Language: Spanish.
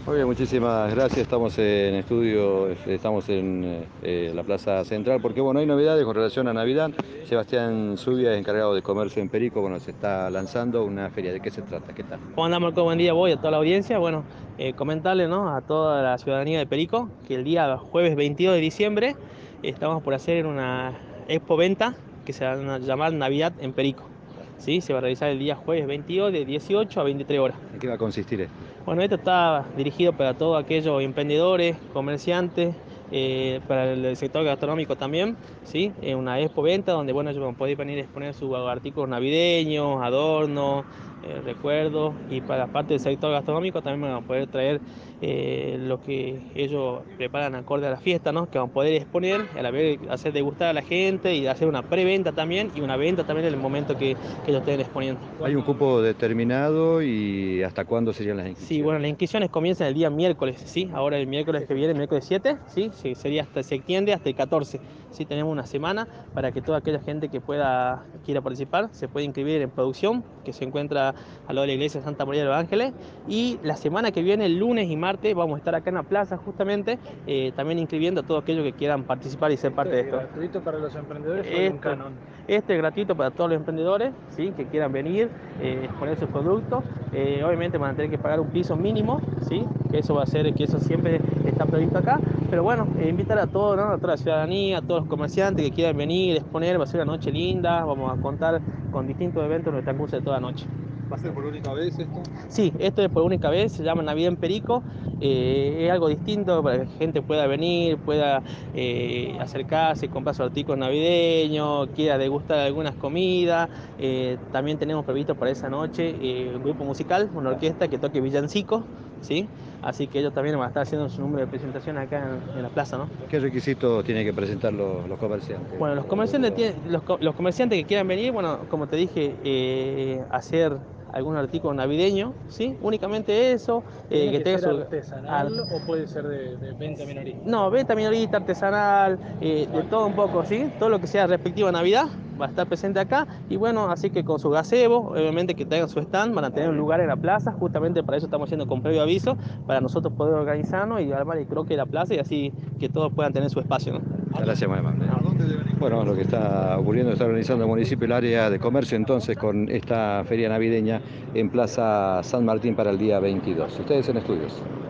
Muy bien, muchísimas gracias. Estamos en estudio, estamos en la Plaza Central, porque bueno, hay novedades con relación a Navidad. Sebastián Zubia es encargado de comercio en Perico, bueno, se está lanzando una feria. ¿De qué se trata? ¿Qué tal? ¿Cómo andamos, Marco? Buen día, voy a toda la audiencia. Bueno, comentarle, ¿no?, a toda la ciudadanía de Perico que el día jueves 22 de diciembre estamos por hacer una expo venta que se va a llamar Navidad en Perico. ¿Sí? Se va a realizar el día jueves 22 de 18 a 23 horas. ¿En qué va a consistir esto? Bueno, esto está dirigido para todos aquellos emprendedores, comerciantes, para el sector gastronómico también, ¿sí? Una expo venta donde, bueno, ellos van a poder venir a exponer sus artículos navideños, adornos, recuerdos, y para la parte del sector gastronómico también van a poder traer lo que ellos preparan acorde a la fiesta, ¿no? Que van a poder exponer, a la vez hacer degustar a la gente y hacer una preventa también y una venta también en el momento que ellos estén exponiendo. ¿Hay un cupo determinado y hasta cuándo serían las Sí, inscripciones? bueno, las inscripciones comienzan el día miércoles, ¿sí? Ahora el miércoles que viene, el miércoles 7, ¿sí? Sí, sería hasta se extiende hasta el 14, ¿sí? Tenemos una semana para que toda aquella gente que quiera participar, se puede inscribir en producción, que se encuentra al lado de la iglesia de Santa María de los Ángeles. Y la semana que viene, el lunes y martes, vamos a estar acá en la plaza justamente, también inscribiendo a todos aquellos que quieran participar y ser parte de ¿Es esto. gratuito para los emprendedores o hay un Esto, canon? este es gratuito para todos los emprendedores, ¿sí?, que quieran venir, exponer sus productos. Obviamente van a tener que pagar un piso mínimo, ¿sí? Que eso va a ser, que eso siempre está previsto acá. Pero bueno, invitar a todos, ¿no?, a toda la ciudadanía, a todos los comerciantes que quieran venir, exponer. Va a ser una noche linda. Vamos a contar con distintos eventos en el transcurso de toda la noche. ¿Va a ser por única vez esto? Sí, esto es por única vez, se llama Navidad en Perico. Es algo distinto para que la gente pueda venir, pueda acercarse, comprar sus artículos navideños, quiera degustar algunas comidas. También tenemos previsto para esa noche un grupo musical, una orquesta que toque villancicos, ¿sí? Así que ellos también van a estar haciendo su número de presentación acá en la plaza, ¿no? ¿Qué requisitos tienen que presentar los comerciantes? Bueno, los comerciantes que quieran venir, bueno, como te dije, hacer algún artículo navideño, ¿sí? Únicamente eso, ¿Tiene que que tenga ser su... artesanal o puede ser de venta minorista? No, venta minorista, artesanal, de todo un poco, ¿sí? Todo lo que sea respectivo a Navidad va a estar presente acá. Y bueno, así que con su gazebo, obviamente que tengan su stand, van a tener un lugar en la plaza. Justamente para eso estamos haciendo con previo aviso, para nosotros poder organizarnos y armar el croquis de la plaza y así que todos puedan tener su espacio, ¿no? Gracias, muy amable. Bueno, lo que está ocurriendo, está organizando el municipio, el área de comercio, entonces, con esta feria navideña en Plaza San Martín para el día 22. Ustedes en estudios.